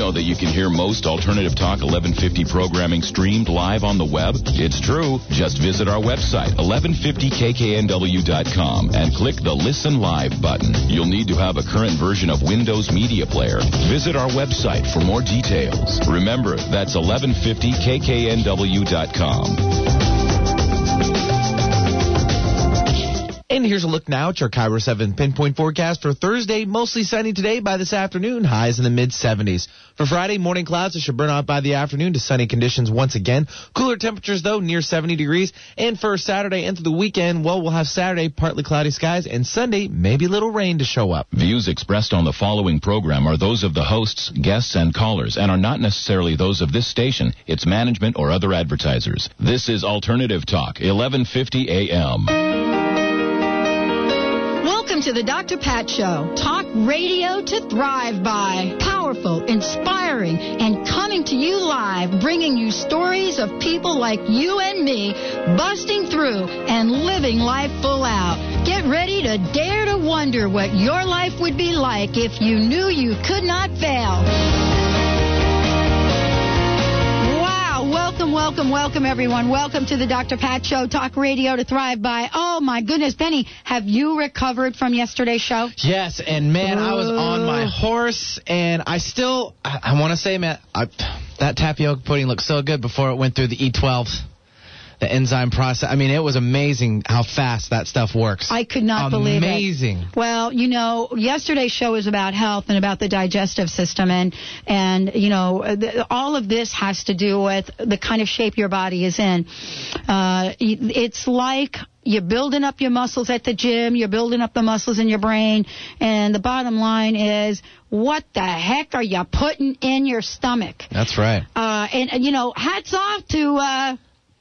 know that you can hear most Alternative Talk 1150 programming streamed live on the web? It's true. Just visit our website, 1150kknw.com, and click the Listen Live button. You'll need to have a current version of Windows Media Player. Visit our website for more details. Remember, that's 1150kknw.com. And here's a look now at your KIRO 7 pinpoint forecast for Thursday. Mostly sunny today by this afternoon. Highs in the mid-70s. For Friday, morning clouds that should burn out by the afternoon to sunny conditions once again. Cooler temperatures, though, near 70 degrees. And for Saturday and through the weekend, well, we'll have Saturday partly cloudy skies, and Sunday maybe a little rain to show up. Views expressed on the following program are those of the hosts, guests, and callers, and are not necessarily those of this station, its management, or other advertisers. This is Alternative Talk, 1150 a.m. Welcome to the Dr. Pat Show. Talk radio to thrive by. Powerful, inspiring, and coming to you live, bringing you stories of people like you and me busting through and living life full out. Get ready to dare to wonder what your life would be like if you knew you could not fail. Welcome, everyone. Welcome to the Dr. Pat Show, Talk Radio to Thrive By. Oh, my goodness, Benny, have you recovered from yesterday's show? Yes, and, man, I was on my horse, and I want to say, man, that tapioca pudding looked so good before it went through the E12, the enzyme process. I mean, it was amazing how fast that stuff works. I could not believe it. Amazing. Well, you know, yesterday's show is about health and about the digestive system, and you know, all of this has to do with the kind of shape your body is in. It's like you're building up your muscles at the gym, you're building up the muscles in your brain, and the bottom line is, what the heck are you putting in your stomach? That's right. And you know, hats off to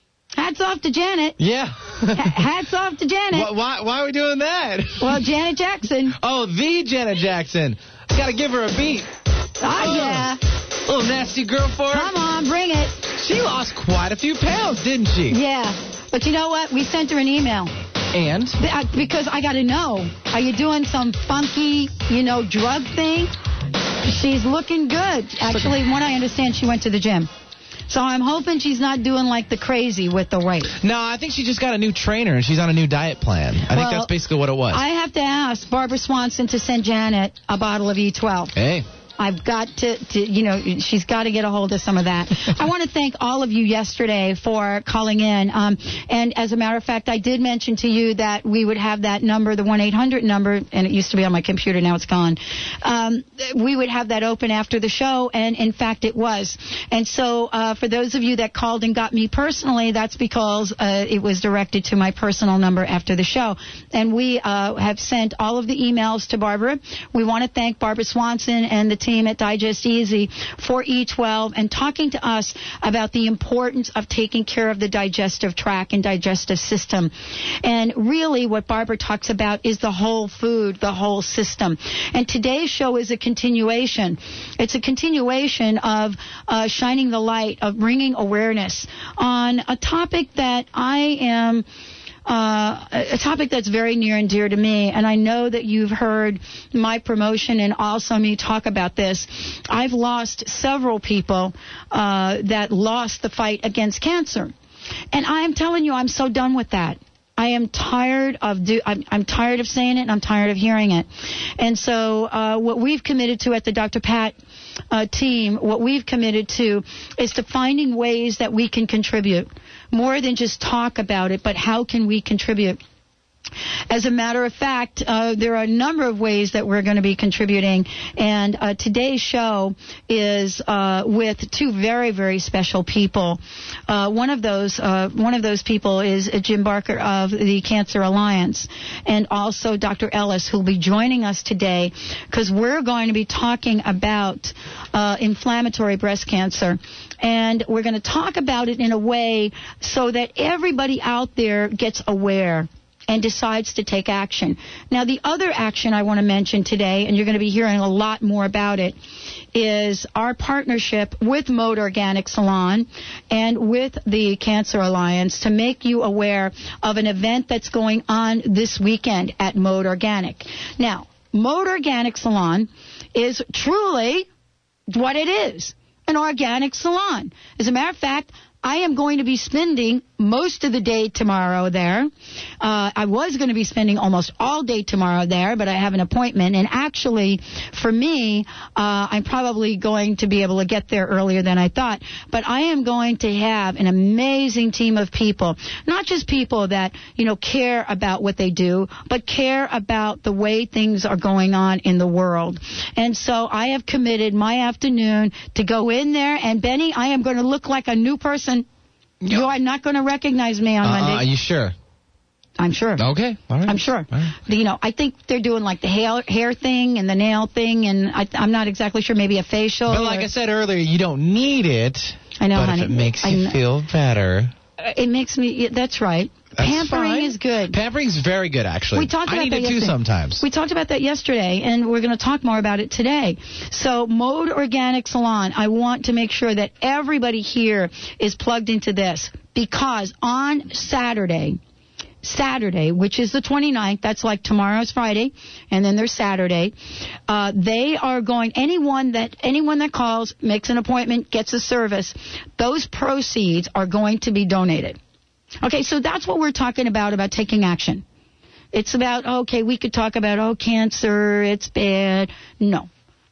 Janet. Yeah. Hats off to Janet. Why are we doing that? Well, Janet Jackson. Oh, the Janet Jackson. Got to give her a beat. Yeah. Little nasty girl for her. Come on, bring it. She lost quite a few pounds, didn't she? Yeah. But you know what? We sent her an email. And? Because I got to know, are you doing some funky, drug thing? She's looking good. Actually, from what I understand, she went to the gym. So I'm hoping she's not doing like the crazy with the weight. No, I think she just got a new trainer and she's on a new diet plan. I think that's basically what it was. I have to ask Barbara Swanson to send Janet a bottle of E12. Hey. I've got to she's got to get a hold of some of that. I want to thank all of you yesterday for calling in. And as a matter of fact, I did mention to you that we would have that number, the 1-800 number, and it used to be on my computer, now it's gone. We would have that open after the show, and in fact it was. And so for those of you that called and got me personally, that's because it was directed to my personal number after the show. And we have sent all of the emails to Barbara. We want to thank Barbara Swanson and the team at Digest Easy for E12 and talking to us about the importance of taking care of the digestive tract and digestive system. And really what Barbara talks about is the whole food, the whole system. And today's show is a continuation. It's a continuation of shining the light, of bringing awareness on a topic that a topic that's very near and dear to me, and I know that you've heard my promotion and also me talk about this. I've lost several people that lost the fight against cancer, and I am telling you, I'm so done with that. I am tired of I'm tired of saying it, and I'm tired of hearing it. And so what we've committed to at the Dr. Pat team, what we've committed to is to finding ways that we can contribute. More than just talk about it, but how can we contribute? As a matter of fact, there are a number of ways that we're going to be contributing, and today's show is with two very, very special people. One of those people is Jim Barker of the Cancer Alliance, and also Dr. Ellis, who will be joining us today, because we're going to be talking about inflammatory breast cancer. And we're going to talk about it in a way so that everybody out there gets aware and decides to take action. Now, the other action I want to mention today, and you're going to be hearing a lot more about it, is our partnership with Mode Organic Salon and with the Cancer Alliance to make you aware of an event that's going on this weekend at Mode Organic. Now, Mode Organic Salon is truly what it is, an organic salon. As a matter of fact, I am going to be spending most of the day tomorrow there. I was going to be spending almost all day tomorrow there, but I have an appointment. And actually, for me, I'm probably going to be able to get there earlier than I thought. But I am going to have an amazing team of people, not just people that, care about what they do, but care about the way things are going on in the world. And so I have committed my afternoon to go in there. And, Benny, I am going to look like a new person. You are not going to recognize me on Monday. Are you sure? I'm sure. Okay. All right. I'm sure. All right. I think they're doing like the hair thing and the nail thing, and I'm not exactly sure, maybe a facial. But like I said earlier, you don't need it. I know, but honey. If it makes you feel better. It makes me, that's right. That's Pampering fine. is good. Pampering's very good, actually. We talked about I need that it too yesterday. sometimes. We talked about that yesterday, and we're going to talk more about it today. So, Mode Organic Salon, I want to make sure that everybody here is plugged into this, because on Saturday, which is the 29th, that's like tomorrow's Friday, and then there's Saturday, they are going, anyone that calls, makes an appointment, gets a service, those proceeds are going to be donated. Okay, so that's what we're talking about taking action. It's about, okay, we could talk about, cancer, it's bad. No.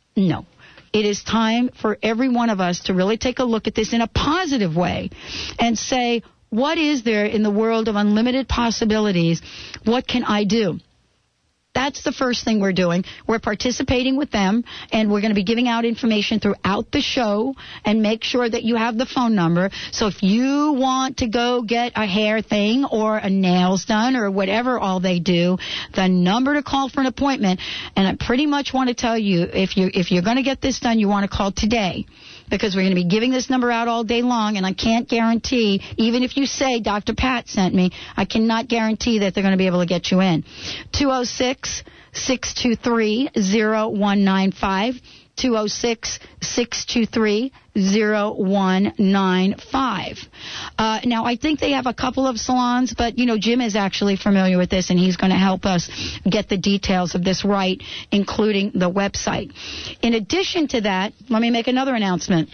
It is time for every one of us to really take a look at this in a positive way and say, what is there in the world of unlimited possibilities? What can I do? That's the first thing we're doing. We're participating with them, and we're going to be giving out information throughout the show, and make sure that you have the phone number. So if you want to go get a hair thing or a nails done or whatever all they do, the number to call for an appointment, and I pretty much want to tell you, if you're going to get this done, you want to call today, because we're going to be giving this number out all day long, and I can't guarantee, even if you say Dr. Pat sent me, I cannot guarantee that they're going to be able to get you in. 206-623-0195. 206-623-0195. Now, I think they have a couple of salons, but, Jim is actually familiar with this, and he's going to help us get the details of this right, including the website. In addition to that, let me make another announcement.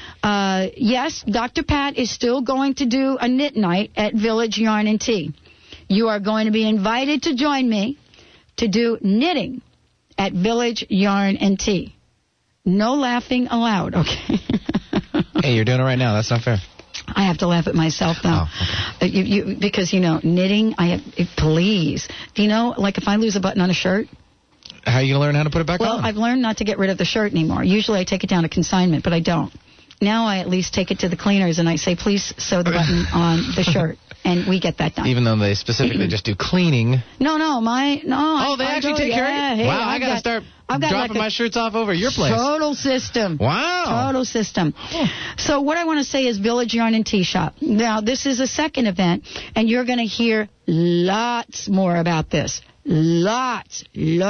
Yes, Dr. Pat is still going to do a knit night at Village Yarn and Tea. You are going to be invited to join me to do knitting at Village Yarn and Tea. No laughing allowed, okay? Hey, you're doing it right now. That's not fair. I have to laugh at myself, though. Oh, okay. Because, knitting, please. Do you know, like if I lose a button on a shirt? How are you going to learn how to put it back on? Well, I've learned not to get rid of the shirt anymore. Usually I take it down to consignment, but I don't. Now I at least take it to the cleaners and I say, please sew the button on the shirt. And we get that done. Even though they specifically just do cleaning. No. Oh, they actually take care of it? Hey, wow, I got to start dropping my shirts off over your place. Total system. Wow. Total system. So what I want to say is Village Yarn and Tea Shop. Now, this is a second event, and you're going to hear lots more about this. Lots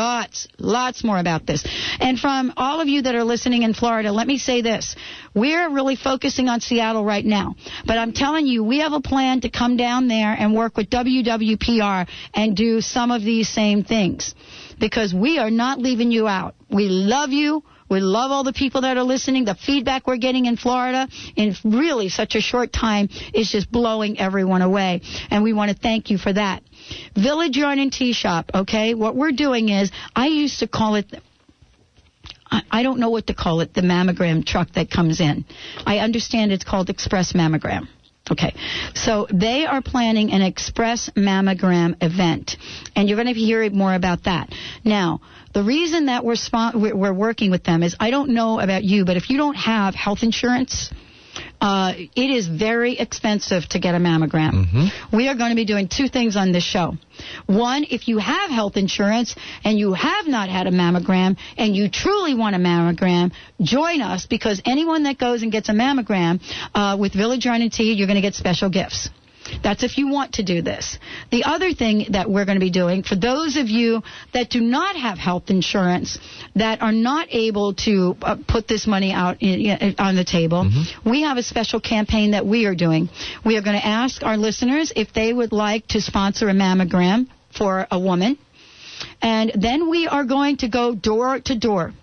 more about this. And from all of you that are listening in Florida, let me say this. We're really focusing on Seattle right now. But I'm telling you, we have a plan to come down there and work with WWPR and do some of these same things. Because we are not leaving you out. We love you. We love all the people that are listening. The feedback we're getting in Florida in really such a short time is just blowing everyone away. And we want to thank you for that. Village Yarn and Tea Shop, okay? What we're doing is, I used to call it, I don't know what to call it, the mammogram truck that comes in. I understand it's called Express Mammogram. Okay, so they are planning an Express Mammogram event, and you're going to hear more about that. Now, the reason that we're working with them is, I don't know about you, but if you don't have health insurance, it is very expensive to get a mammogram. Mm-hmm. We are going to be doing two things on this show. One, if you have health insurance and you have not had a mammogram and you truly want a mammogram, join us, because anyone that goes and gets a mammogram with Village Yarn and Tea, you're going to get special gifts. That's if you want to do this. The other thing that we're going to be doing, for those of you that do not have health insurance, that are not able to put this money out on the table, mm-hmm. we have a special campaign that we are doing. We are going to ask our listeners if they would like to sponsor a mammogram for a woman. And then we are going to go door to door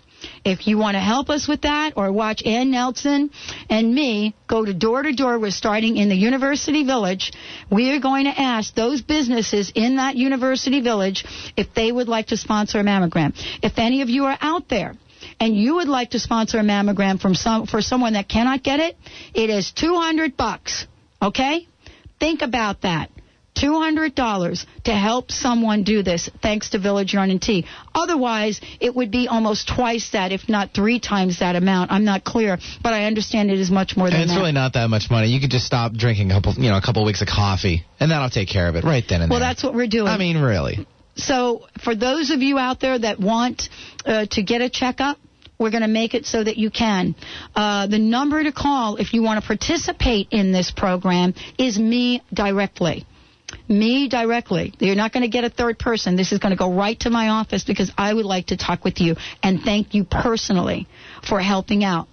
if you want to help us with that, or watch Ann Nelson and me go door to door. We're starting in the University Village. We are going to ask those businesses in that University Village if they would like to sponsor a mammogram. If any of you are out there and you would like to sponsor a mammogram for someone that cannot get it, it is $200. Okay? Think about that. $200 to help someone do this, thanks to Village Yarn and Tea. Otherwise, it would be almost twice that, if not 3 times that amount. I'm not clear, but I understand it is much more than that. And it's really not that much money. You could just stop drinking a couple weeks of coffee, and that'll take care of it right then and there. Well, that's what we're doing. I mean, really. So for those of you out there that want to get a checkup, we're going to make it so that you can. The number to call if you want to participate in this program is me directly. Me directly. You're not going to get a third person. This is going to go right to my office because I would like to talk with you and thank you personally for helping out.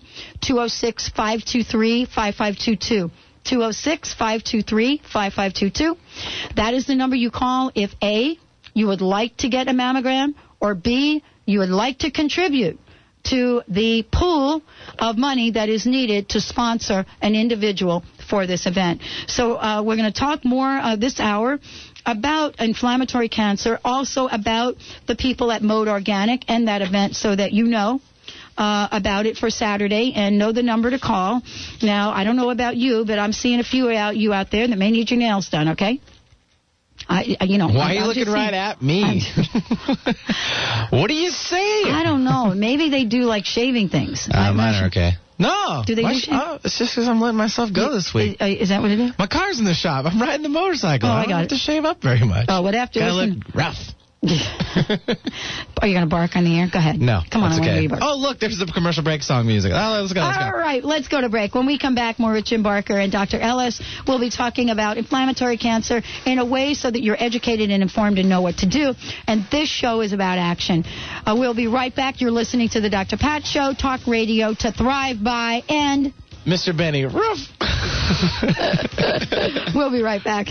206-523-5522. 206-523-5522. That is the number you call if A, you would like to get a mammogram, or B, you would like to contribute to the pool of money that is needed to sponsor an individual for this event. So we're going to talk more this hour about inflammatory cancer, also about the people at Mode Organic and that event, so that you know about it for Saturday and know the number to call. Now, I don't know about you, but I'm seeing a few you out there that may need your nails done, okay? Why are you looking right at me? What are you saying? I don't know. Maybe they do like shaving things. Mine are okay. No. Do they do it's just because I'm letting myself go this week. Is that what it is? My car's in the shop. I'm riding the motorcycle. I don't have to shave up very much. Oh, what after? Gotta look rough. Are you going to bark on the air? Go ahead. No. Come on, I want to hear you bark. Oh, look, there's the commercial break song music. Oh, let's go. All right, let's go to break. When we come back, more with Jim Barker and Dr. Ellis. We'll be talking about inflammatory cancer in a way so that you're educated and informed and know what to do. And this show is about action. We'll be right back. You're listening to the Dr. Pat Show, talk radio to thrive by, and Mr. Benny Roof. We'll be right back.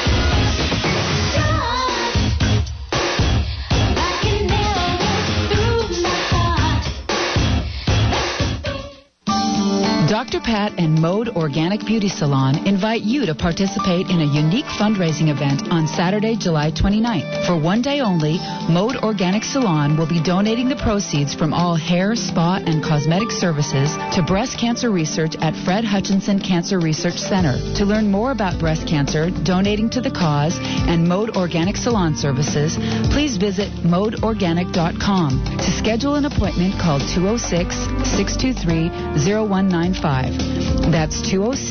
Dr. Pat and Mode Organic Beauty Salon invite you to participate in a unique fundraising event on Saturday, July 29th. For one day only, Mode Organic Salon will be donating the proceeds from all hair, spa, and cosmetic services to breast cancer research at Fred Hutchinson Cancer Research Center. To learn more about breast cancer, donating to the cause, and Mode Organic Salon services, please visit modeorganic.com. To schedule an appointment, call 206-623-0195. That's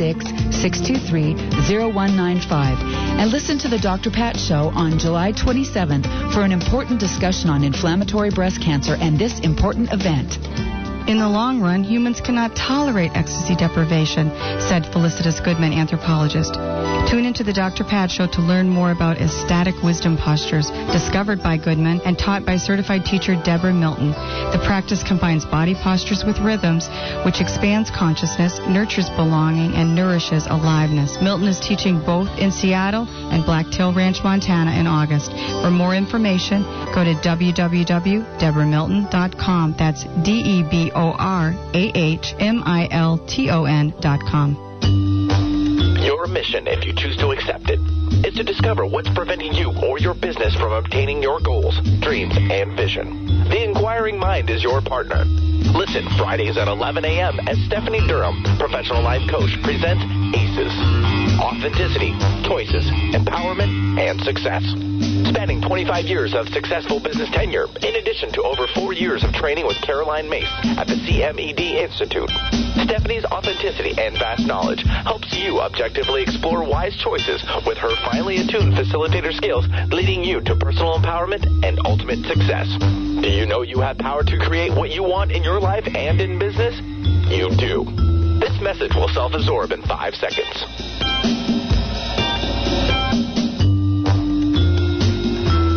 206-623-0195. And listen to the Dr. Pat Show on July 27th for an important discussion on inflammatory breast cancer and this important event. In the long run, humans cannot tolerate ecstasy deprivation, said Felicitas Goodman, anthropologist. Tune into the Dr. Pat Show to learn more about ecstatic wisdom postures discovered by Goodman and taught by certified teacher Deborah Milton. The practice combines body postures with rhythms, which expands consciousness, nurtures belonging, and nourishes aliveness. Milton is teaching both in Seattle and Blacktail Ranch, Montana in August. For more information, go to www.deborahmilton.com. That's DeborahMilton.com. Your mission, if you choose to accept it, is to discover what's preventing you or your business from obtaining your goals, dreams, and vision. The Inquiring Mind is your partner. Listen Fridays at 11 a.m. as Stephanie Durham, professional life coach, presents ACES. Authenticity, choices, empowerment, and success. Spanning 25 years of successful business tenure, in addition to over 4 years of training with Caroline Mace at the CMED Institute. Stephanie's authenticity and vast knowledge helps you objectively explore wise choices with her finely attuned facilitator skills, leading you to personal empowerment and ultimate success. Do you know you have power to create what you want in your life and in business? You do. This message will self-absorb in 5 seconds.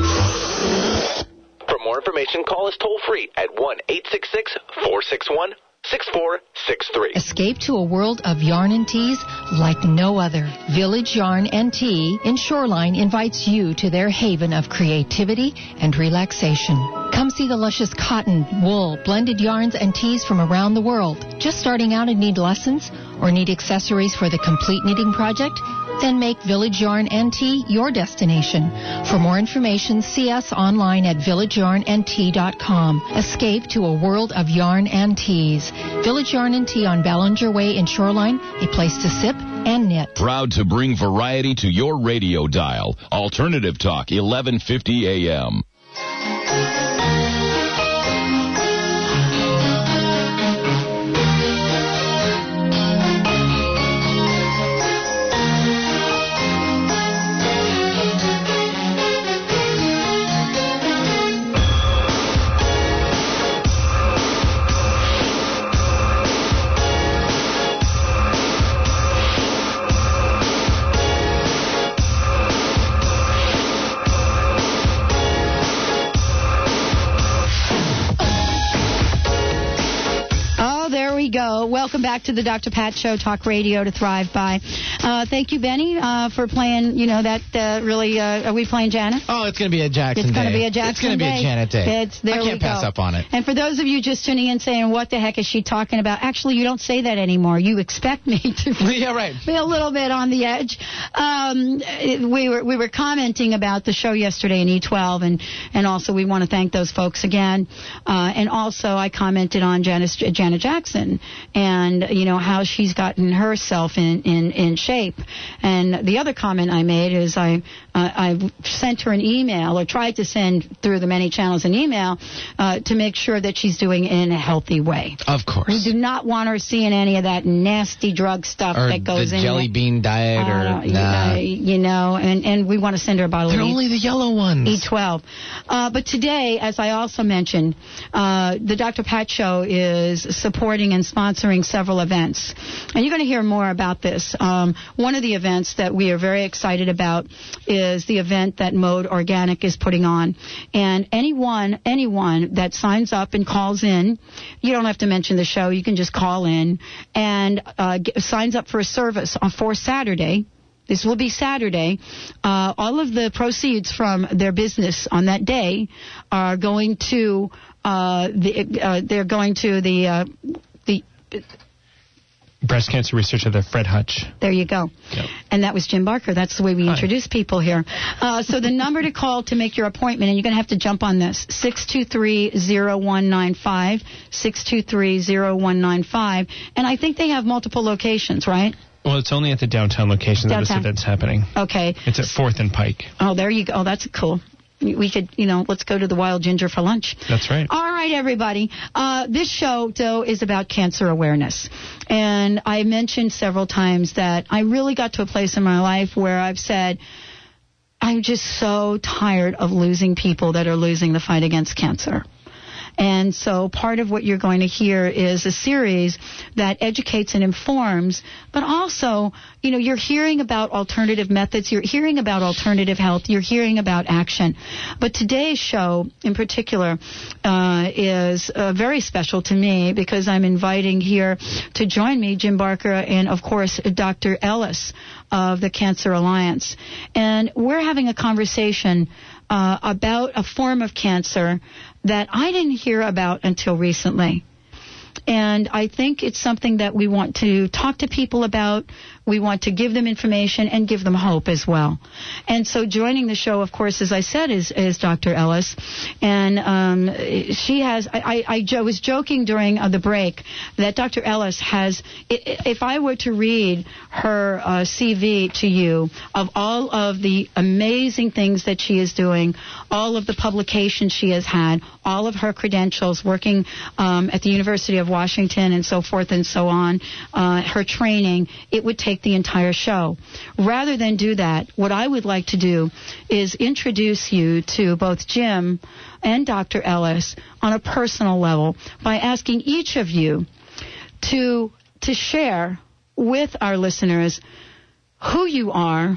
For more information, call us toll-free at 1-866-461-4600. 6463. Escape to a world of yarn and teas like no other. Village Yarn and Tea in Shoreline invites you to their haven of creativity and relaxation. Come see the luscious cotton, wool, blended yarns and teas from around the world. Just starting out and need lessons or need accessories for the complete knitting project? Then make Village Yarn and Tea your destination. For more information, see us online at villageyarnandtea.com. Escape to a world of yarn and teas. Village Yarn and Tea on Ballinger Way in Shoreline, a place to sip and knit. Proud to bring variety to your radio dial. Alternative Talk, 1150 a.m. Go. Welcome back to the Dr. Pat Show, Talk Radio to Thrive By. Thank you, Benny, for playing, that really, are we playing Janet? Oh, it's going to be a Jackson It's day. going to be a Jackson It's going to be a Janet day. I can't pass up on it. And for those of you just tuning in saying, what the heck is she talking about? Actually, you don't say that anymore. You expect me to yeah, right. be a little bit on the edge. We were commenting about the show yesterday in E12, and also we want to thank those folks again. And also I commented on Janet Jackson and how she's gotten herself in shape. And the other comment I made is I sent her an email, or tried to send through the many channels an email to make sure that she's doing it in a healthy way. Of course. We do not want her seeing any of that nasty drug stuff or that goes in the jelly bean diet and we want to send her a bottle They're of only the yellow ones. E12. But today, as I also mentioned, the Dr. Pat Show is supporting and sponsoring several events. And you're going to hear more about this. One of the events that we are very excited about is the event that Mode Organic is putting on. And anyone that signs up and calls in, you don't have to mention the show, you can just call in and signs up for a service for Saturday. This will be Saturday. All of the proceeds from their business on that day are going to the breast cancer researcher, the Fred Hutch. There you go. Yep. And that was Jim Barker. That's the way we introduce people here. So the number to call to make your appointment, and you're going to have to jump on this, 623-0195, 623-0195. And I think they have multiple locations, right? Well, it's only at the downtown location that this event's happening. Okay. It's at 4th and Pike. Oh, there you go. Oh, that's cool. We could, let's go to the Wild Ginger for lunch. That's right. All right, everybody. This show, though, is about cancer awareness. And I mentioned several times that I really got to a place in my life where I've said, I'm just so tired of losing people that are losing the fight against cancer. And so part of what you're going to hear is a series that educates and informs, but also, you're hearing about alternative methods, you're hearing about alternative health, you're hearing about action. But today's show in particular is very special to me because I'm inviting here to join me Jim Barker and, of course, Dr. Ellis of the Cancer Alliance. And we're having a conversation about a form of cancer that I didn't hear about until recently. And I think it's something that we want to talk to people about. We want to give them information and give them hope as well. And so joining the show, of course, as I said, is Dr. Ellis. And she has, I was joking during the break that Dr. Ellis has, if I were to read her CV to you of all of the amazing things that she is doing, all of the publications she has had, all of her credentials, working at the University of Washington and so forth and so on, her training, it would take the entire show. Rather than do that, what I would like to do is introduce you to both Jim and Dr. Ellis on a personal level by asking each of you to share with our listeners who you are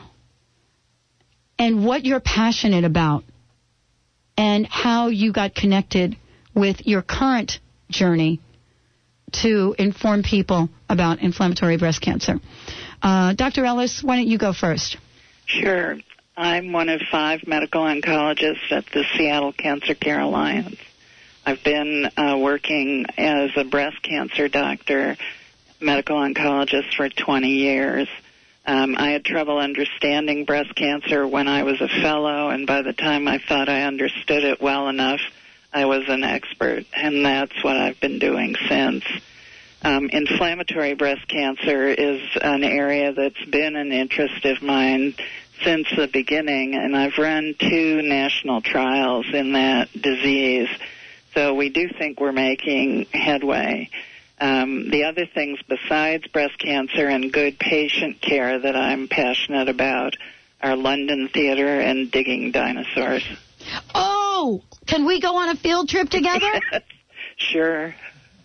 and what you're passionate about and how you got connected with your current journey to inform people about inflammatory breast cancer. Dr. Ellis, why don't you go first? Sure. I'm one of 5 medical oncologists at the Seattle Cancer Care Alliance. I've been working as a breast cancer doctor, medical oncologist for 20 years. I had trouble understanding breast cancer when I was a fellow, and by the time I thought I understood it well enough, I was an expert, and that's what I've been doing since. Inflammatory breast cancer is an area that's been an interest of mine since the beginning, and I've run 2 national trials in that disease. So we do think we're making headway. The other things besides breast cancer and good patient care that I'm passionate about are London Theater and digging dinosaurs. Oh, can we go on a field trip together? Sure.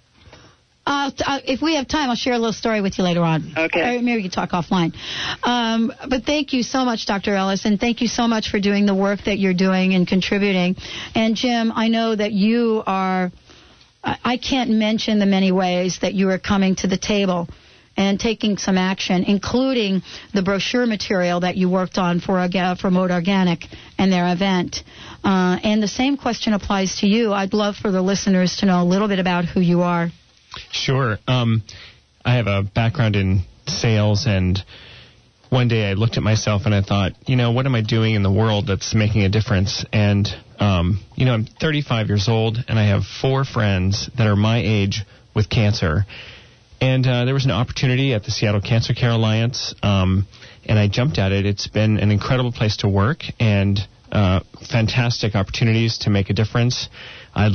If we have time, I'll share a little story with you later on. Okay. Or maybe we can talk offline. But thank you so much, Dr. Ellis, and thank you so much for doing the work that you're doing and contributing. And, Jim, I know that you are, I can't mention the many ways that you are coming to the table and taking some action, including the brochure material that you worked on for Mode Organic and their event. And the same question applies to you. I'd love for the listeners to know a little bit about who you are. Sure. I have a background in sales, and one day I looked at myself and I thought, what am I doing in the world that's making a difference? And, I'm 35 years old, and I have 4 friends that are my age with cancer. And there was an opportunity at the Seattle Cancer Care Alliance, and I jumped at it. It's been an incredible place to work and fantastic opportunities to make a difference. I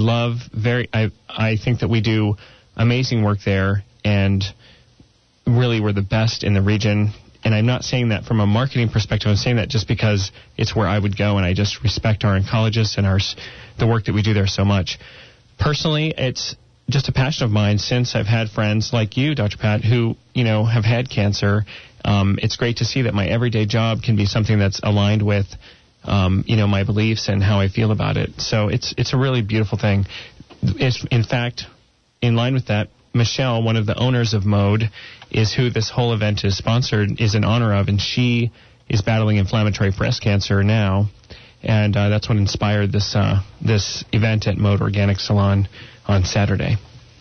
think that we do amazing work there, and really we're the best in the region. And I'm not saying that from a marketing perspective. I'm saying that just because it's where I would go, and I just respect our oncologists and the work that we do there so much. Personally, it's just a passion of mine since I've had friends like you, Dr. Pat, who, have had cancer. It's great to see that my everyday job can be something that's aligned with, my beliefs and how I feel about it. So it's a really beautiful thing. It's, in fact, in line with that, Michelle, one of the owners of Mode, is who this whole event is sponsored, is in honor of, and she is battling inflammatory breast cancer now, and that's what inspired this event at Mode Organic Salon on Saturday.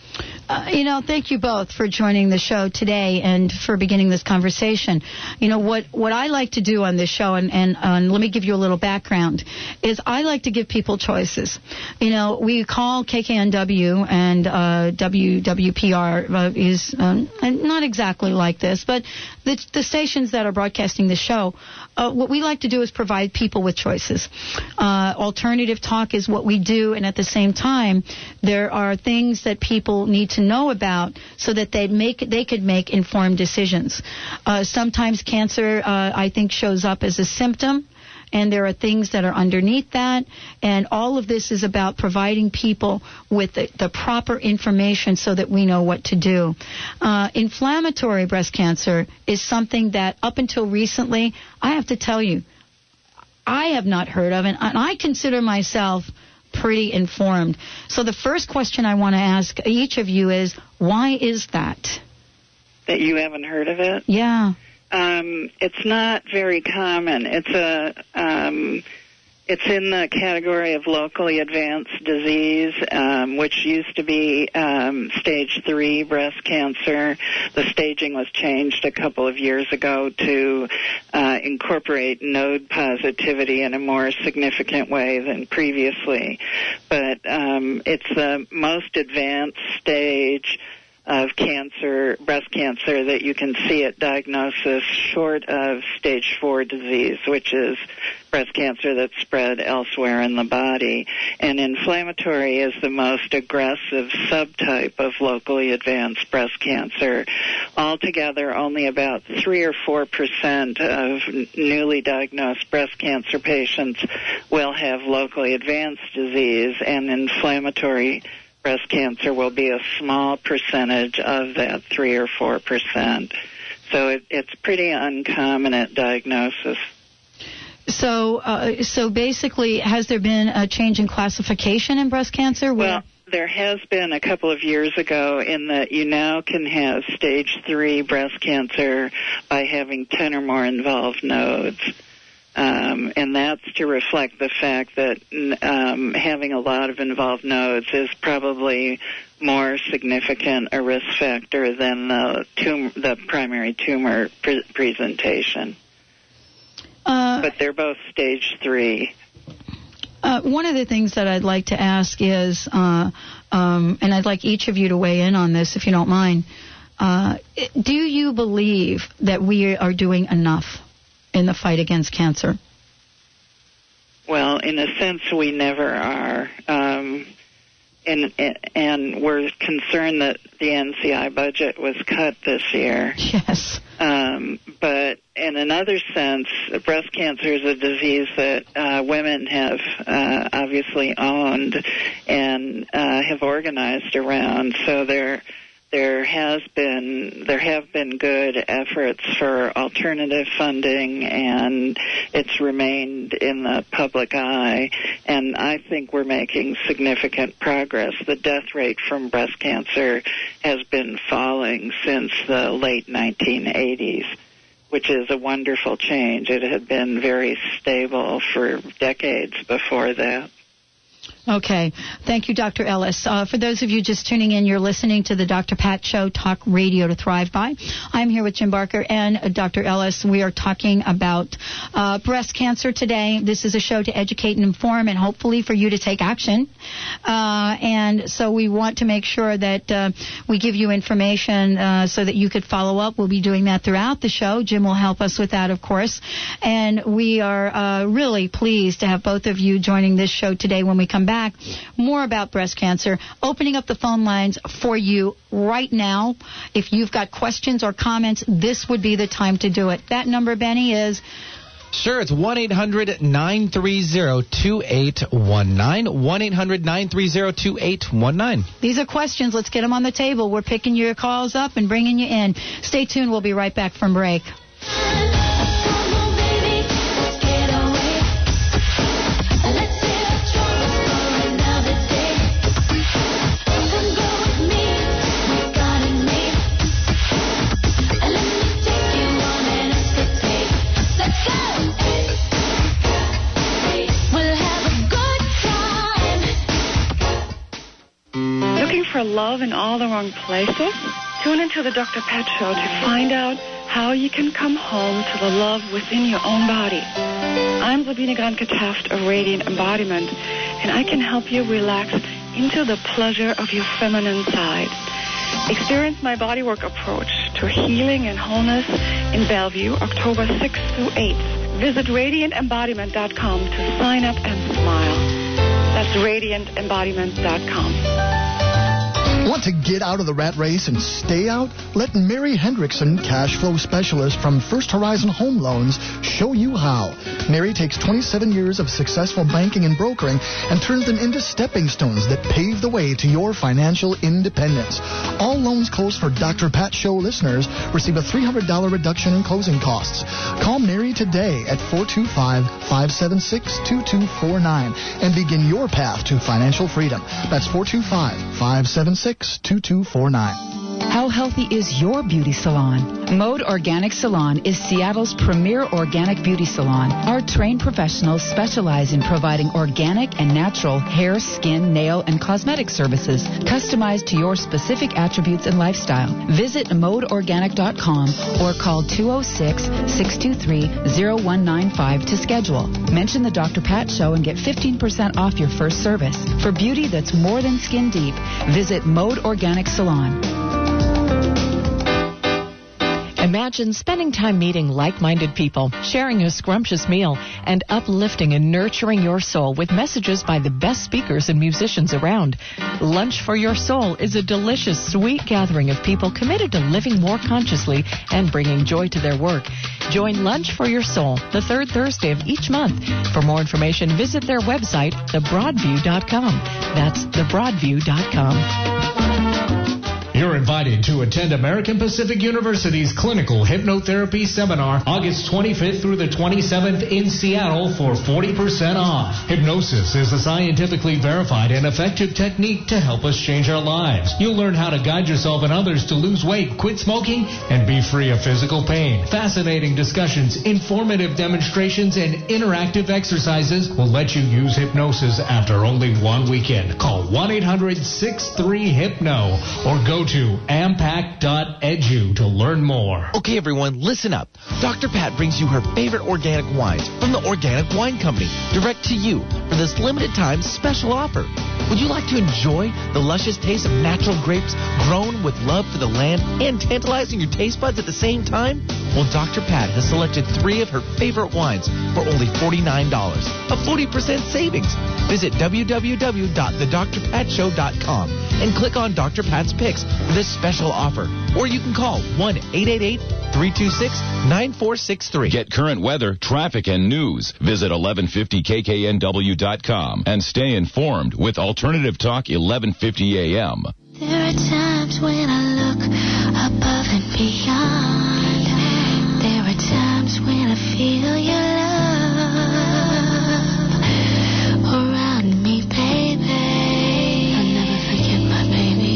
Thank you both for joining the show today and for beginning this conversation. What I like to do on this show, and let me give you a little background, is I like to give people choices. We call KKNW and WWPR is not exactly like this, but the stations that are broadcasting the show, what we like to do is provide people with choices. Alternative talk is what we do, and at the same time, there are things that people need to know about so that they could make informed decisions. Sometimes cancer, I think, shows up as a symptom, and there are things that are underneath that, and all of this is about providing people with the proper information so that we know what to do. Inflammatory breast cancer is something that up until recently, I have to tell you, I have not heard of, and I consider myself pretty informed. So the first question I want to ask each of you is, why is that? That you haven't heard of it? Yeah. It's not very common. It's in the category of locally advanced disease, which used to be stage 3 breast cancer. The staging was changed a couple of years ago to incorporate node positivity in a more significant way than previously. But it's the most advanced stage of cancer, breast cancer, that you can see at diagnosis short of stage 4 disease, which is breast cancer that's spread elsewhere in the body. And inflammatory is the most aggressive subtype of locally advanced breast cancer. Altogether, only about 3 or 4% of newly diagnosed breast cancer patients will have locally advanced disease, and inflammatory breast cancer will be a small percentage of that 3 or 4%. So it's pretty uncommon at diagnosis. So basically, has there been a change in classification in breast cancer? Well, there has been a couple of years ago in that you now can have stage 3 breast cancer by having 10 or more involved nodes. And that's to reflect the fact that having a lot of involved nodes is probably more significant a risk factor than the primary tumor presentation. But they're both stage 3. One of the things that I'd like to ask is, and I'd like each of you to weigh in on this if you don't mind, do you believe that we are doing enough in the fight against cancer? Well, in a sense, we never are. And we're concerned that the NCI budget was cut this year. Yes. But in another sense, breast cancer is a disease that women have obviously owned and have organized around. So there have been good efforts for alternative funding, and it's remained in the public eye, and I think we're making significant progress. The death rate from breast cancer has been falling since the late 1980s, which is a wonderful change. It had been very stable for decades before that. Okay. Thank you, Dr. Ellis. For those of you just tuning in, you're listening to the Dr. Pat Show, Talk Radio to Thrive By. I'm here with Jim Barker and Dr. Ellis. We are talking about breast cancer today. This is a show to educate and inform and hopefully for you to take action. And so we want to make sure that we give you information so that you could follow up. We'll be doing that throughout the show. Jim will help us with that, of course. And we are really pleased to have both of you joining this show today. When we come back, more about breast cancer, opening up the phone lines for you right now. If you've got questions or comments, this would be the time to do it. That number, Benny, is... Sure, it's 1-800-930-2819. 1-800-930-2819. These are questions. Let's get them on the table. We're picking your calls up and bringing you in. Stay tuned. We'll be right back from break. For love in all the wrong places? Tune into the Dr. Pat Show to find out how you can come home to the love within your own body. I'm Zabina Granke-Taft of Radiant Embodiment, and I can help you relax into the pleasure of your feminine side. Experience my bodywork approach to healing and wholeness in Bellevue, October 6th through 8th. Visit RadiantEmbodiment.com to sign up and smile. That's RadiantEmbodiment.com. Want to get out of the rat race and stay out? Let Mary Hendrickson, cash flow specialist from First Horizon Home Loans, show you how. Mary takes 27 years of successful banking and brokering and turns them into stepping stones that pave the way to your financial independence. All loans closed for Dr. Pat Show listeners receive a $300 reduction in closing costs. Call Mary today at 425-576-2249 and begin your path to financial freedom. That's 425-576-2249. How healthy is your beauty salon? Mode Organic Salon is Seattle's premier organic beauty salon. Our trained professionals specialize in providing organic and natural hair, skin, nail, and cosmetic services customized to your specific attributes and lifestyle. Visit modeorganic.com or call 206-623-0195 to schedule. Mention the Dr. Pat Show and get 15% off your first service. For beauty that's more than skin deep, visit Mode Organic Salon. Imagine spending time meeting like-minded people, sharing a scrumptious meal, and uplifting and nurturing your soul with messages by the best speakers and musicians around. Lunch for Your Soul is a delicious, sweet gathering of people committed to living more consciously and bringing joy to their work. Join Lunch for Your Soul the third Thursday of each month. For more information, visit their website, thebroadview.com. That's thebroadview.com. You're invited to attend American Pacific University's Clinical Hypnotherapy Seminar August 25th through the 27th in Seattle for 40% off. Hypnosis is a scientifically verified and effective technique to help us change our lives. You'll learn how to guide yourself and others to lose weight, quit smoking, and be free of physical pain. Fascinating discussions, informative demonstrations, and interactive exercises will let you use hypnosis after only one weekend. Call 1-800-63-HYPNO or go to ampac.edu to learn more. Okay, everyone, listen up. Dr. Pat brings you her favorite organic wines from the Organic Wine Company direct to you for this limited time special offer. Would you like to enjoy the luscious taste of natural grapes grown with love for the land and tantalizing your taste buds at the same time? Well, Dr. Pat has selected 3 of her favorite wines for only $49, a 40% savings. Visit www.thedrpatshow.com and click on Dr. Pat's Picks for this special offer. Or you can call 1-888-326-9463. Get current weather, traffic, and news. Visit 1150kknw.com and stay informed with Alternative Talk 1150 AM. There are times when I look above and beyond. There are times when I feel your love around me, baby. I'll never forget my baby.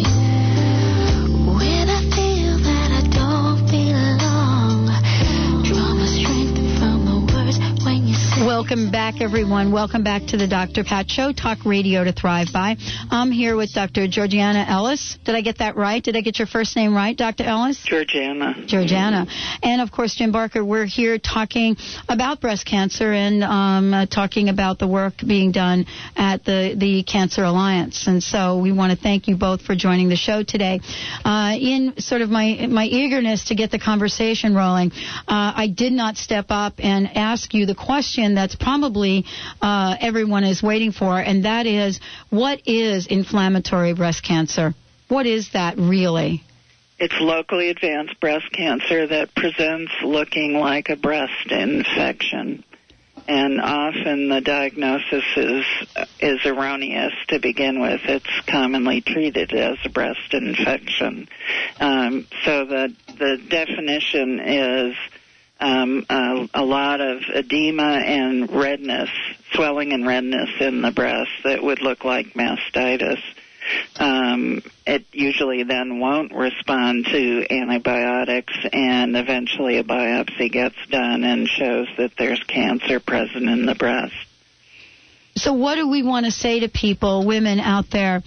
When I feel that I don't belong, draw my strength from the words when you say. Welcome back, everyone. Welcome back to the Dr. Pat Show, talk radio to thrive by. I'm here with Dr. Georgiana Ellis. Did I get that right? Did I get your first name right, Dr. Ellis? Georgiana. And, of course, Jim Barker, we're here talking about breast cancer and talking about the work being done at the Cancer Alliance. And so we want to thank you both for joining the show today. In sort of my eagerness to get the conversation rolling, I did not step up and ask you the question that's probably everyone is waiting for, and that is, what is inflammatory breast cancer? What is that really? It's locally advanced breast cancer that presents looking like a breast infection. And often the diagnosis is erroneous to begin with. It's commonly treated as a breast infection. So the definition is a lot of edema and redness, swelling and redness in the breast that would look like mastitis. It usually then won't respond to antibiotics, and eventually a biopsy gets done and shows that there's cancer present in the breast. So what do we want to say to people, women out there,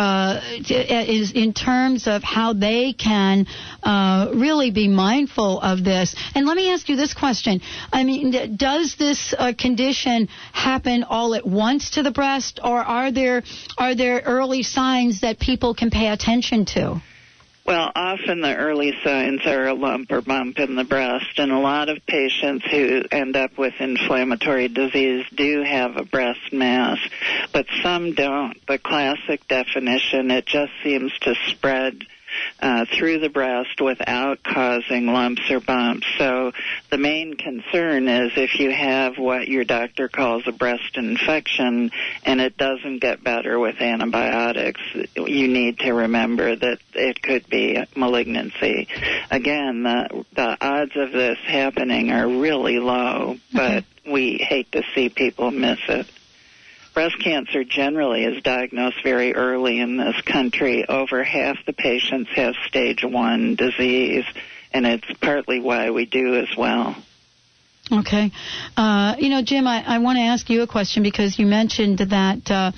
is in terms of how they can really be mindful of this? And let me ask you this question. I mean, does this condition happen all at once to the breast, or are there early signs that people can pay attention to? Well, often the early signs are a lump or bump in the breast, and a lot of patients who end up with inflammatory disease do have a breast mass, but some don't. The classic definition, it just seems to spread through the breast without causing lumps or bumps. So the main concern is if you have what your doctor calls a breast infection and it doesn't get better with antibiotics, you need to remember that it could be malignancy. Again, the odds of this happening are really low, but we hate to see people miss it. Breast cancer generally is diagnosed very early in this country. Over half the patients have stage 1 disease, and it's partly why we do as well. Okay. Jim, I want to ask you a question because you mentioned that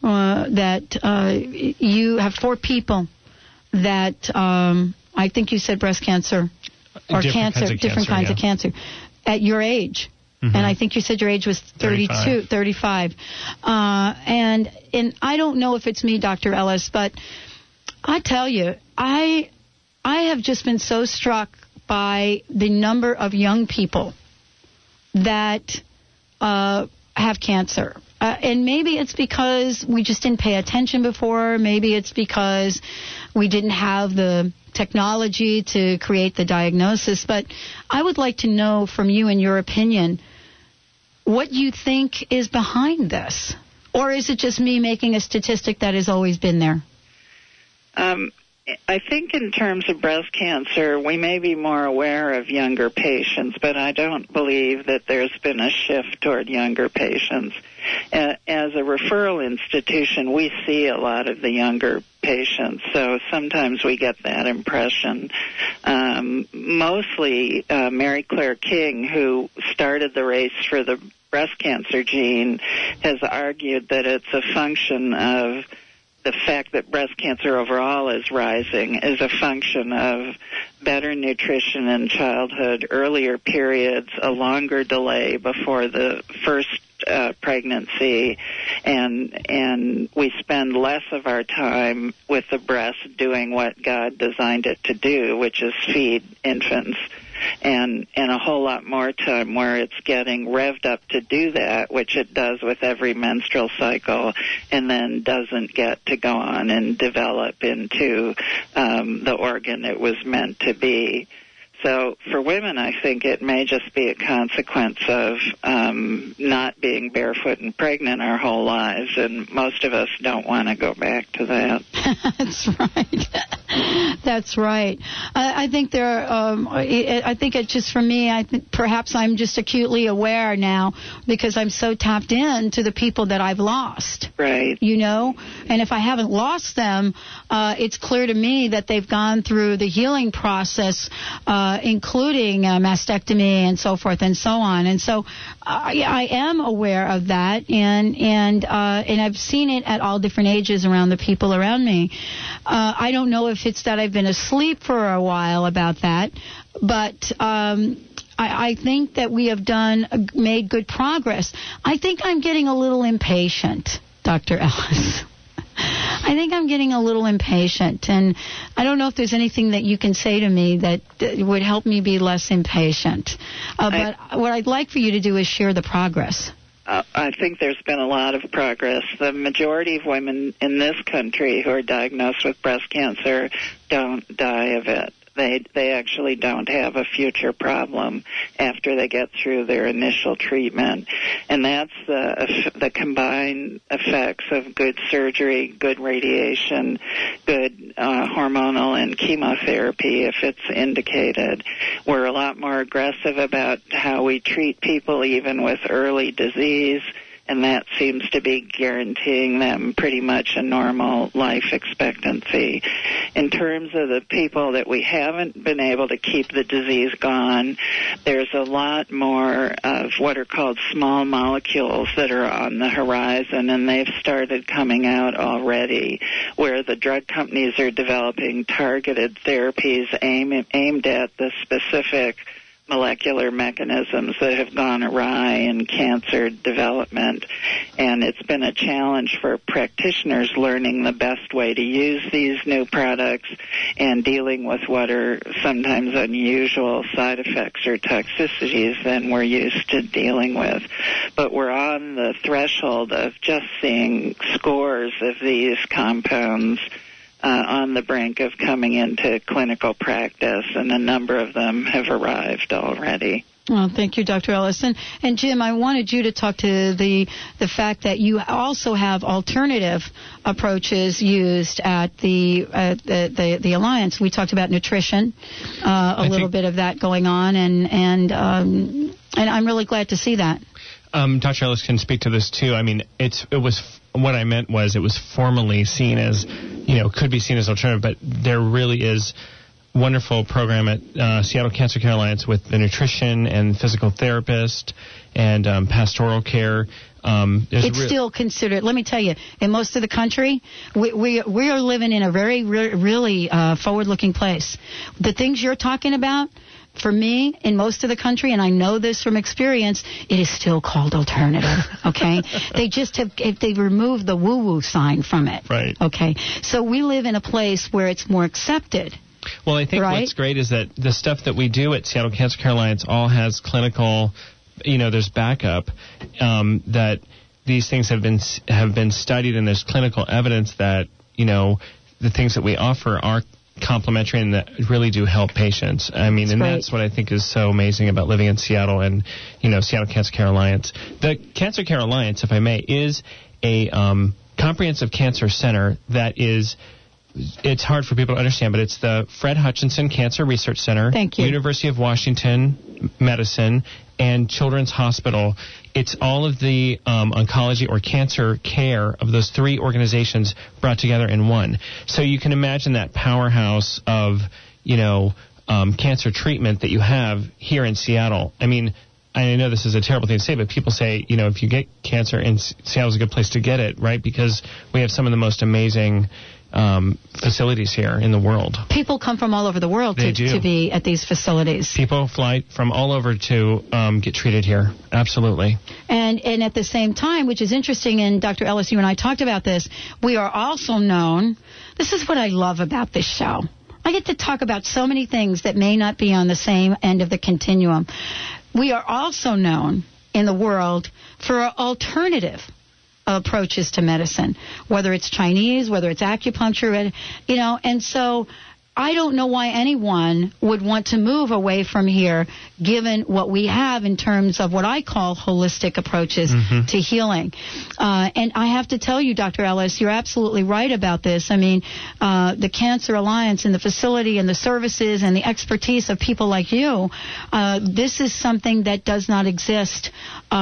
you have 4 people that I think you said breast cancer or different kinds of cancer at your age. Mm-hmm. And I think you said your age was 35. And I don't know if it's me, Dr. Ellis, but I tell you, I have just been so struck by the number of young people that have cancer. And maybe it's because we just didn't pay attention before. Maybe it's because we didn't have the technology to create the diagnosis. But I would like to know from you, in your opinion, what you think is behind this. Or is it just me making a statistic that has always been there? I think in terms of breast cancer, we may be more aware of younger patients, but I don't believe that there's been a shift toward younger patients. As a referral institution, we see a lot of the younger patients, so sometimes we get that impression. Mostly Mary Claire King, who started the race for the breast cancer gene, has argued that it's a function of the fact that breast cancer overall is rising is a function of better nutrition in childhood, earlier periods, a longer delay before the first pregnancy, and we spend less of our time with the breast doing what God designed it to do, which is feed infants, and a whole lot more time where it's getting revved up to do that, which it does with every menstrual cycle, and then doesn't get to go on and develop into the organ it was meant to be. So for women, I think it may just be a consequence of not being barefoot and pregnant our whole lives, and most of us don't want to go back to that. That's right. That's right. I think I think it's just for me. I think perhaps I'm just acutely aware now because I'm so tapped in to the people that I've lost. Right. You know, and if I haven't lost them, it's clear to me that they've gone through the healing process, including mastectomy and so forth and so on. And so I am aware of that, and I've seen it at all different ages around the people around me. I don't know if it's that I've been asleep for a while about that, but I think that we have made good progress. I think I'm getting a little impatient, Dr. Ellis. I think I'm getting a little impatient, and I don't know if there's anything that you can say to me that would help me be less impatient. But what I'd like for you to do is share the progress. I think there's been a lot of progress. The majority of women in this country who are diagnosed with breast cancer don't die of it. They actually don't have a future problem after they get through their initial treatment. And that's the combined effects of good surgery, good radiation, good hormonal and chemotherapy if it's indicated. We're a lot more aggressive about how we treat people even with early disease, and that seems to be guaranteeing them pretty much a normal life expectancy. In terms of the people that we haven't been able to keep the disease gone, there's a lot more of what are called small molecules that are on the horizon, and they've started coming out already, where the drug companies are developing targeted therapies aimed at the specific molecular mechanisms that have gone awry in cancer development. And it's been a challenge for practitioners learning the best way to use these new products and dealing with what are sometimes unusual side effects or toxicities than we're used to dealing with. But we're on the threshold of just seeing scores of these compounds on the brink of coming into clinical practice, and a number of them have arrived already. Well, thank you, Dr. Ellis. And Jim, I wanted you to talk to the fact that you also have alternative approaches used at the Alliance. We talked about nutrition, a little bit of that going on, and I'm really glad to see that. Dr. Ellis can speak to this too. I mean, what I meant was it was formally seen as, could be seen as alternative, but there really is wonderful program at Seattle Cancer Care Alliance with the nutrition and physical therapist and pastoral care. It's still considered, let me tell you, in most of the country, we are living in a very, really forward-looking place. The things you're talking about, for me, in most of the country, and I know this from experience, it is still called alternative, okay? They removed the woo-woo sign from it. Right. Okay? So we live in a place where it's more accepted. Well, I think what's great is that the stuff that we do at Seattle Cancer Care Alliance all has clinical, there's backup, that these things have been studied, and there's clinical evidence that, the things that we offer are complementary and that really do help patients. I mean, that's what I think is so amazing about living in Seattle and, Seattle Cancer Care Alliance. The Cancer Care Alliance, if I may, is a comprehensive cancer center that is it's hard for people to understand, but it's the Fred Hutchinson Cancer Research Center, Thank you. University of Washington Medicine, and Children's Hospital. It's all of the oncology or cancer care of those three organizations brought together in one. So you can imagine that powerhouse of, cancer treatment that you have here in Seattle. I mean, I know this is a terrible thing to say, but people say, if you get cancer, Seattle's a good place to get it, right? Because we have some of the most amazing facilities here in the world. People come from all over the world to be at these facilities. People fly from all over to get treated here. Absolutely. And at the same time, which is interesting, and Dr. Ellis, you and I talked about this, we are also known, this is what I love about this show. I get to talk about so many things that may not be on the same end of the continuum. We are also known in the world for alternative approaches to medicine, whether it's Chinese, whether it's acupuncture, and so I don't know why anyone would want to move away from here, given what we have in terms of what I call holistic approaches to healing. And I have to tell you, Dr. Ellis, you're absolutely right about this. I mean, the Cancer Alliance and the facility and the services and the expertise of people like you, this is something that does not exist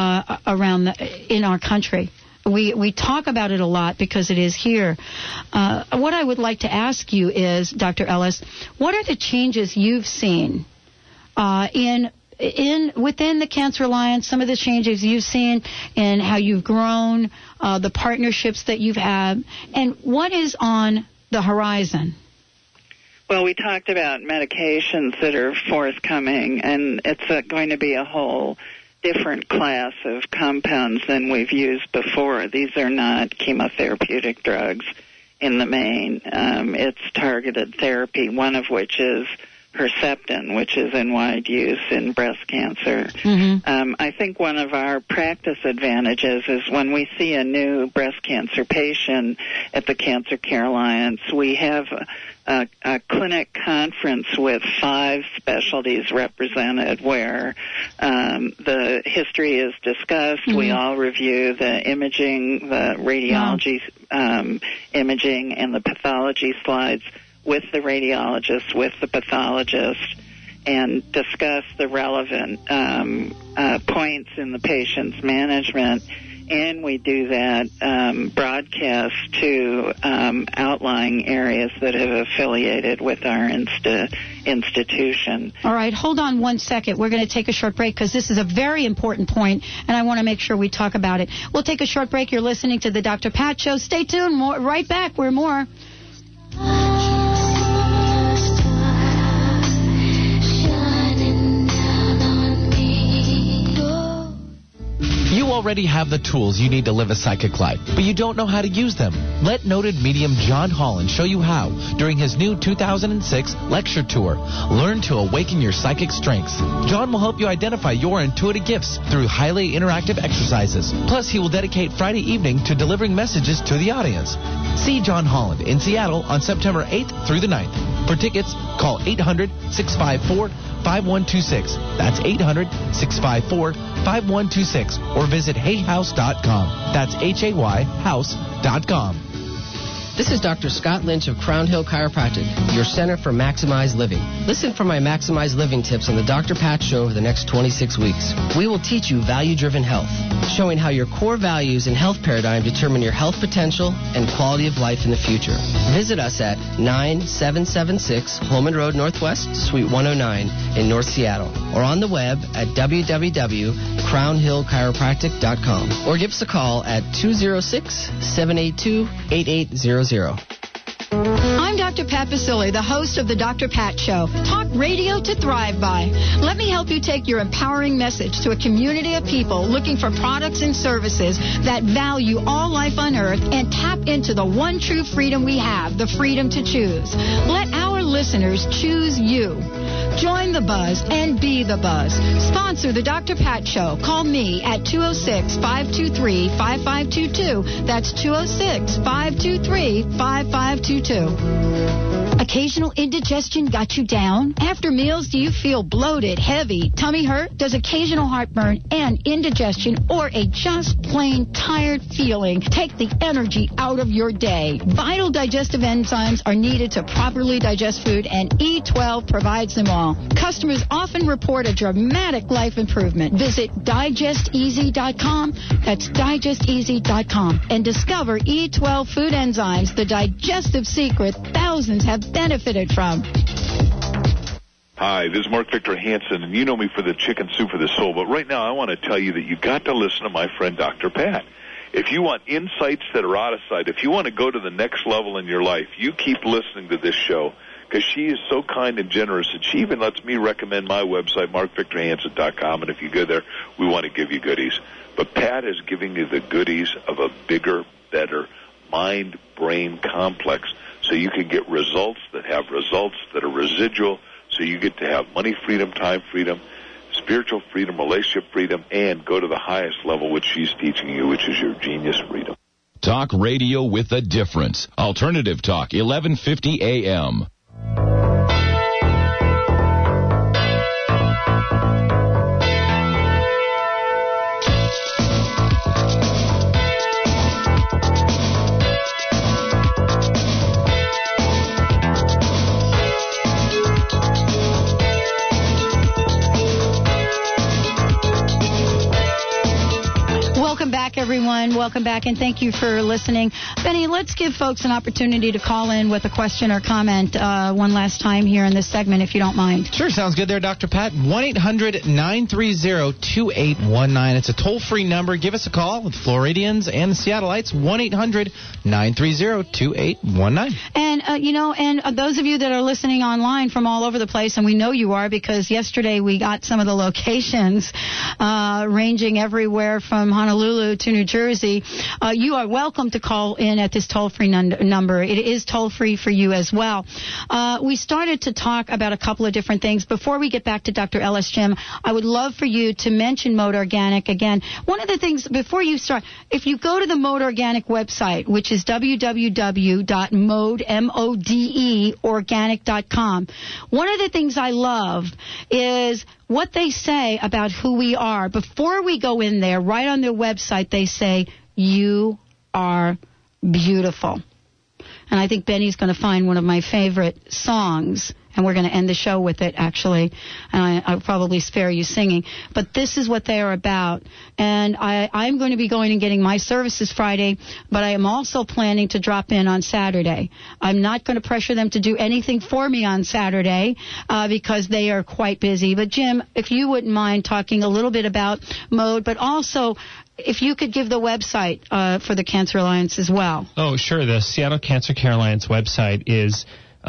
in our country. We talk about it a lot because it is here. What I would like to ask you is, Dr. Ellis, what are the changes you've seen within the Cancer Alliance, some of the changes you've seen in how you've grown, the partnerships that you've had, and what is on the horizon? Well, we talked about medications that are forthcoming, and it's going to be a whole different class of compounds than we've used before. These are not chemotherapeutic drugs in the main. It's targeted therapy, one of which is Herceptin, which is in wide use in breast cancer. I think one of our practice advantages is when we see a new breast cancer patient at the Cancer Care Alliance, we have a clinic conference with 5 specialties represented where the history is discussed. We all review the imaging, the radiology imaging, and the pathology slides with the radiologist, with the pathologist, and discuss the relevant points in the patient's management. And we do that broadcast to outlying areas that have affiliated with our institution. All right, hold on one second. We're going to take a short break because this is a very important point, and I want to make sure we talk about it. We'll take a short break. You're listening to the Dr. Pat Show. Stay tuned. Right back. We're more. You already have the tools you need to live a psychic life, but you don't know how to use them. Let noted medium John Holland show you how during his new 2006 lecture tour. Learn to awaken your psychic strengths. John will help you identify your intuitive gifts through highly interactive exercises. Plus, he will dedicate Friday evening to delivering messages to the audience. See John Holland in Seattle on September 8th through the 9th. For tickets, call 800-654-5126. That's 800-654-5126. Or visit hayhouse.com. That's HAY house.com. This is Dr. Scott Lynch of Crown Hill Chiropractic, your center for maximized living. Listen for my maximized living tips on the Dr. Pat Show over the next 26 weeks. We will teach you value-driven health, showing how your core values and health paradigm determine your health potential and quality of life in the future. Visit us at 9776 Holman Road Northwest, Suite 109 in North Seattle, or on the web at www.crownhillchiropractic.com, or give us a call at 206-782-8800. I'm Dr. Pat Baccili, the host of the Dr. Pat Show. Talk radio to thrive by. Let me help you take your empowering message to a community of people looking for products and services that value all life on earth and tap into the one true freedom we have, the freedom to choose. Let our listeners choose you. Join the buzz and be the buzz. Sponsor the Dr. Pat Show. Call me at 206-523-5522. That's 206-523-5522. Occasional indigestion got you down? After meals, do you feel bloated, heavy, tummy hurt? Does occasional heartburn and indigestion or a just plain tired feeling take the energy out of your day? Vital digestive enzymes are needed to properly digest food, and E12 provides them all. Customers often report a dramatic life improvement. Visit digesteasy.com. That's digesteasy.com and discover E12 food enzymes, the digestive secret thousands have benefited from. Hi, this is Mark Victor Hansen, and you know me for the Chicken Soup for the Soul, but right now I want to tell you that you got to listen to my friend Dr. Pat. If you want insights that are out of sight, if you want to go to the next level in your life, you keep listening to this show, because she is so kind and generous, and she even lets me recommend my website, markvictorhansen.com, and if you go there, we want to give you goodies. But Pat is giving you the goodies of a bigger, better mind-brain complex, so you can get results that are residual, so you get to have money freedom, time freedom, spiritual freedom, relationship freedom, and go to the highest level, which she's teaching you, which is your genius freedom. Talk radio with a difference. Alternative Talk, 1150 AM. Welcome back, everyone. Welcome back, and thank you for listening. Benny, let's give folks an opportunity to call in with a question or comment one last time here in this segment, if you don't mind. Sure, sounds good there, Dr. Pat. 1-800-930-2819. It's a toll-free number. Give us a call with Floridians and the Seattleites. 1-800-930-2819. And, and those of you that are listening online from all over the place, and we know you are because yesterday we got some of the locations ranging everywhere from Honolulu to New Jersey, you are welcome to call in at this toll-free number. It is toll-free for you as well. We started to talk about a couple of different things. Before we get back to Dr. Ellis, Jim, I would love for you to mention Mode Organic again. One of the things, before you start, if you go to the Mode Organic website, which is www.modeorganic.com, one of the things I love is what they say about who we are. Before we go in there, right on their website, they say, you are beautiful. And I think Benny's going to find one of my favorite songs, and we're going to end the show with it, actually. And I'll probably spare you singing. But this is what they are about. And I'm going to be going and getting my services Friday, but I am also planning to drop in on Saturday. I'm not going to pressure them to do anything for me on Saturday because they are quite busy. But, Jim, if you wouldn't mind talking a little bit about Mode, but also if you could give the website for the Cancer Alliance as well. Oh, sure. The Seattle Cancer Care Alliance website is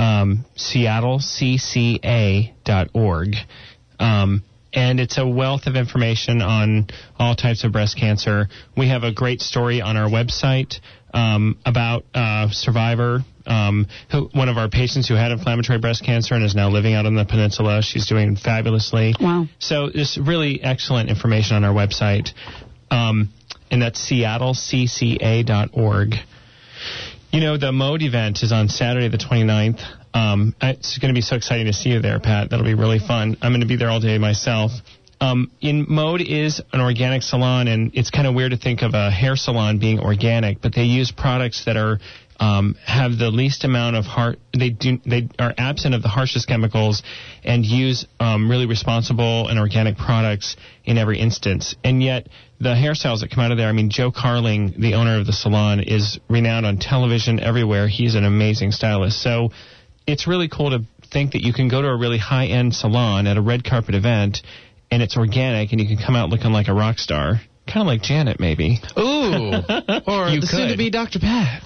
seattlecca.org. And it's a wealth of information on all types of breast cancer. We have a great story on our website about a survivor, one of our patients who had inflammatory breast cancer and is now living out on the peninsula. She's doing fabulously. Wow. So there's really excellent information on our website. And that's seattlecca.org. You know, the Mode event is on Saturday the 29th. It's going to be so exciting to see you there, Pat. That'll be really fun. I'm going to be there all day myself. Mode is an organic salon, and it's kind of weird to think of a hair salon being organic, but they use products that are have the least amount of they are absent of the harshest chemicals and use really responsible and organic products in every instance. And yet the hairstyles that come out of there, I mean, Joe Carling, the owner of the salon, is renowned on television everywhere. He's an amazing stylist. So it's really cool to think that you can go to a really high-end salon at a red carpet event and it's organic and you can come out looking like a rock star. Kind of like Janet, maybe. Ooh. Or the soon-to-be Dr. Pat.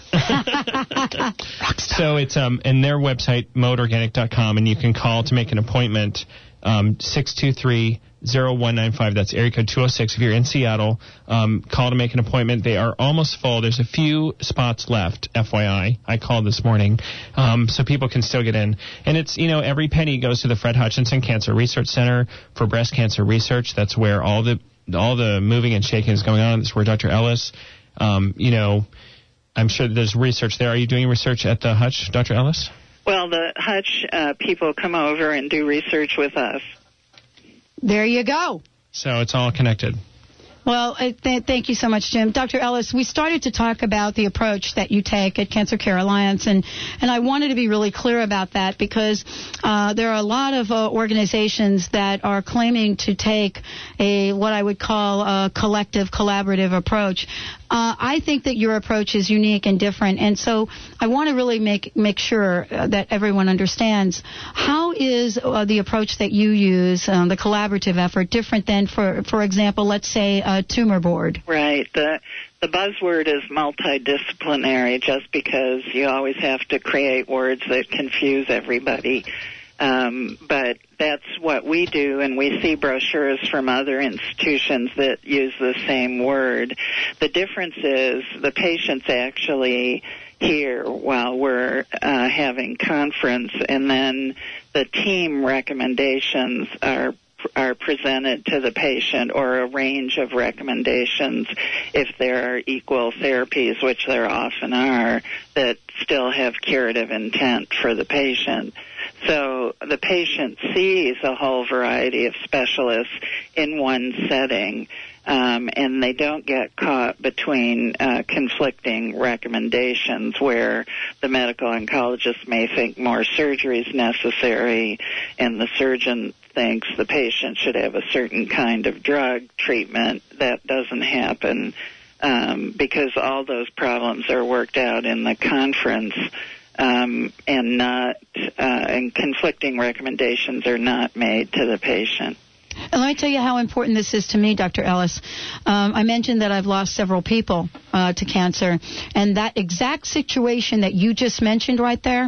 So it's in their website, modeorganic.com, and you can call to make an appointment, 623-0195. That's area code 206. If you're in Seattle, call to make an appointment. They are almost full. There's a few spots left, FYI. I called this morning, so people can still get in. And it's, every penny goes to the Fred Hutchinson Cancer Research Center for breast cancer research. That's where all the moving and shaking is going on. That's where Dr. Ellis, I'm sure there's research there. Are you doing research at the Hutch, Dr. Ellis? Well, the Hutch people come over and do research with us. There you go. So it's all connected. Well, thank you so much, Jim. Dr. Ellis, we started to talk about the approach that you take at Cancer Care Alliance, and I wanted to be really clear about that because there are a lot of organizations that are claiming to take what I would call a collective, collaborative approach. I think that your approach is unique and different, and so I want to really make sure that everyone understands how is the approach that you use, the collaborative effort, different than, for example, let's say a tumor board. Right. The buzzword is multidisciplinary, just because you always have to create words that confuse everybody. But that's what we do, and we see brochures from other institutions that use the same word. The difference is the patients actually hear while we're having conference, and then the team recommendations are presented to the patient, or a range of recommendations if there are equal therapies, which there often are, that still have curative intent for the patient. So the patient sees a whole variety of specialists in one setting, and they don't get caught between conflicting recommendations where the medical oncologist may think more surgery is necessary and the surgeon thinks the patient should have a certain kind of drug treatment. That doesn't happen because all those problems are worked out in the conference, and conflicting recommendations are not made to the patient. And let me tell you how important this is to me, Dr. Ellis. I mentioned that I've lost several people to cancer, and that exact situation that you just mentioned right there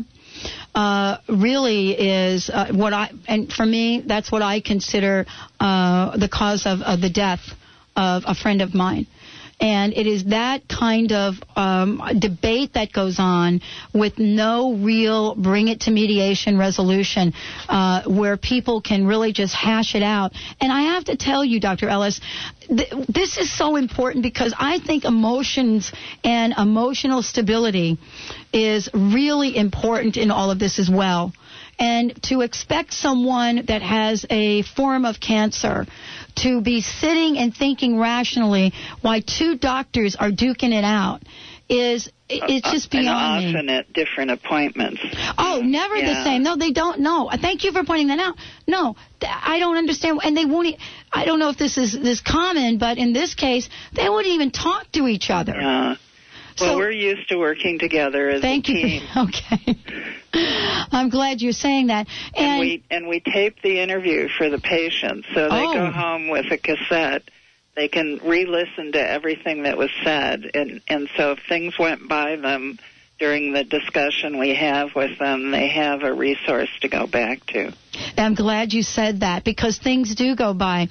really is and for me, that's what I consider the cause of the death of a friend of mine. And it is that kind of debate that goes on with no real bring it to mediation resolution where people can really just hash it out. And I have to tell you, Dr. Ellis, this is so important because I think emotions and emotional stability is really important in all of this as well. And to expect someone that has a form of cancer to be sitting and thinking rationally while two doctors are duking it out it's just beyond me. And often at different appointments. Oh, never the same. No, they don't know. Thank you for pointing that out. No, I don't understand. And they won't. I don't know if this is this common, but in this case, they wouldn't even talk to each other. Well, so, we're used to working together as a team. Okay. I'm glad you're saying that. And we tape the interview for the patients, so they go home with a cassette. They can re-listen to everything that was said, and so if things went by them during the discussion we have with them, they have a resource to go back to. I'm glad you said that because things do go by.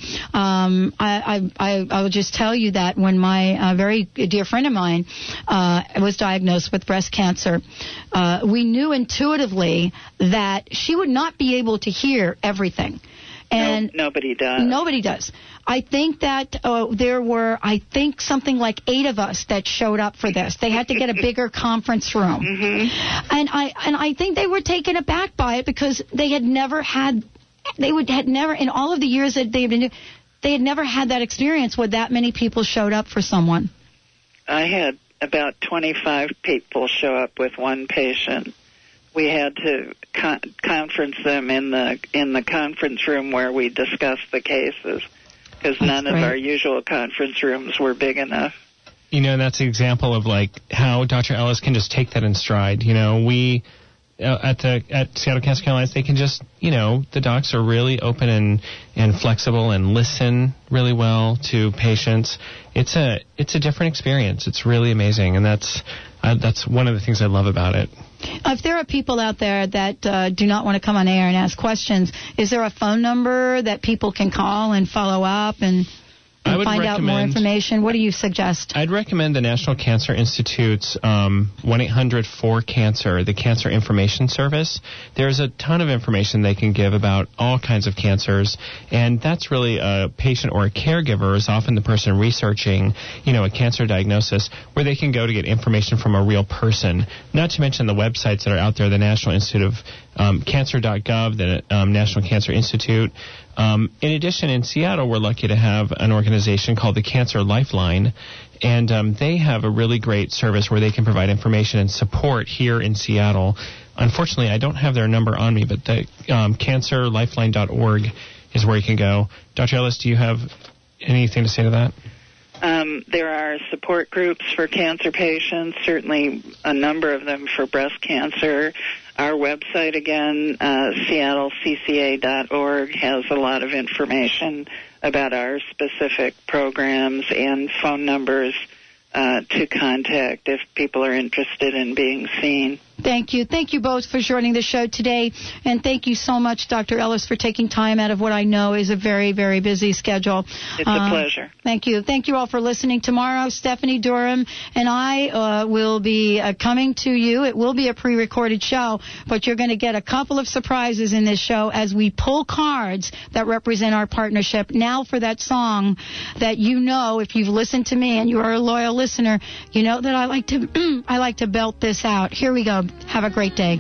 I will just tell you that when my very dear friend of mine was diagnosed with breast cancer, we knew intuitively that she would not be able to hear everything. And nobody does. Nobody does. I think that there were, something like 8 of us that showed up for this. They had to get a bigger conference room. Mm-hmm. And I think they were taken aback by it because they had never had, in all of the years that they've been doing, they had never had that experience where that many people showed up for someone. I had about 25 people show up with one patient. We had to conference them in the conference room where we discussed the cases because none of our usual conference rooms were big enough. You know, that's the example of like how Dr. Ellis can just take that in stride. You know, we at Seattle Cancer Care Alliance, they can just, you know, the docs are really open and flexible and listen really well to patients. It's a different experience. It's really amazing, and that's one of the things I love about it. If there are people out there that do not want to come on air and ask questions, is there a phone number that people can call and follow up? And I would find out more recommend- information? What do you suggest? I'd recommend the National Cancer Institute's 1-800-4-CANCER, the Cancer Information Service. There's a ton of information they can give about all kinds of cancers, and that's really a patient or a caregiver is often the person researching, a cancer diagnosis, where they can go to get information from a real person. Not to mention the websites that are out there, the National Institute of Cancer.gov, the National Cancer Institute. In addition, in Seattle, we're lucky to have an organization called the Cancer Lifeline, and they have a really great service where they can provide information and support here in Seattle. Unfortunately, I don't have their number on me, but the cancerlifeline.org is where you can go. Dr. Ellis, do you have anything to say to that? There are support groups for cancer patients, certainly a number of them for breast cancer. Our website, again, seattlecca.org, has a lot of information about our specific programs and phone numbers to contact if people are interested in being seen. Thank you. Thank you both for joining the show today. And thank you so much, Dr. Ellis, for taking time out of what I know is a very, very busy schedule. It's a pleasure. Thank you. Thank you all for listening. Tomorrow, Stephanie Durham and I will be coming to you. It will be a pre-recorded show, but you're going to get a couple of surprises in this show as we pull cards that represent our partnership. Now for that song that if you've listened to me and you are a loyal listener, you know that I like to belt this out. Here we go. Have a great day.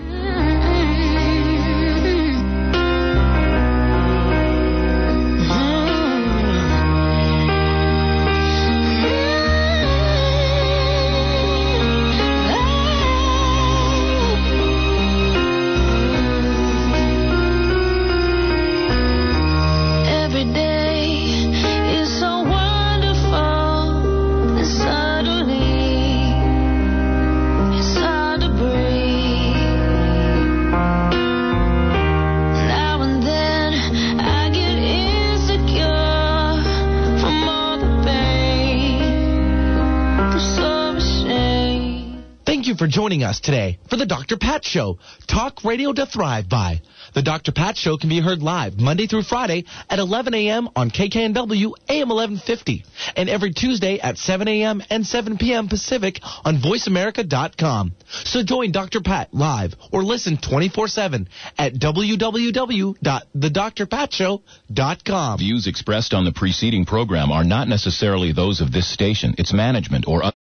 Every day is so wonderful, and suddenly it's hard to breathe. Now and then I get insecure from all the pain. I'm so ashamed. Thank you for joining us today for the Dr. Pat Show. Talk radio to thrive by. The Dr. Pat Show can be heard live Monday through Friday at 11 a.m. on KKNW AM 1150 and every Tuesday at 7 a.m. and 7 p.m. Pacific on VoiceAmerica.com. So join Dr. Pat live or listen 24/7 at www.thedrpatshow.com. Views expressed on the preceding program are not necessarily those of this station, its management, or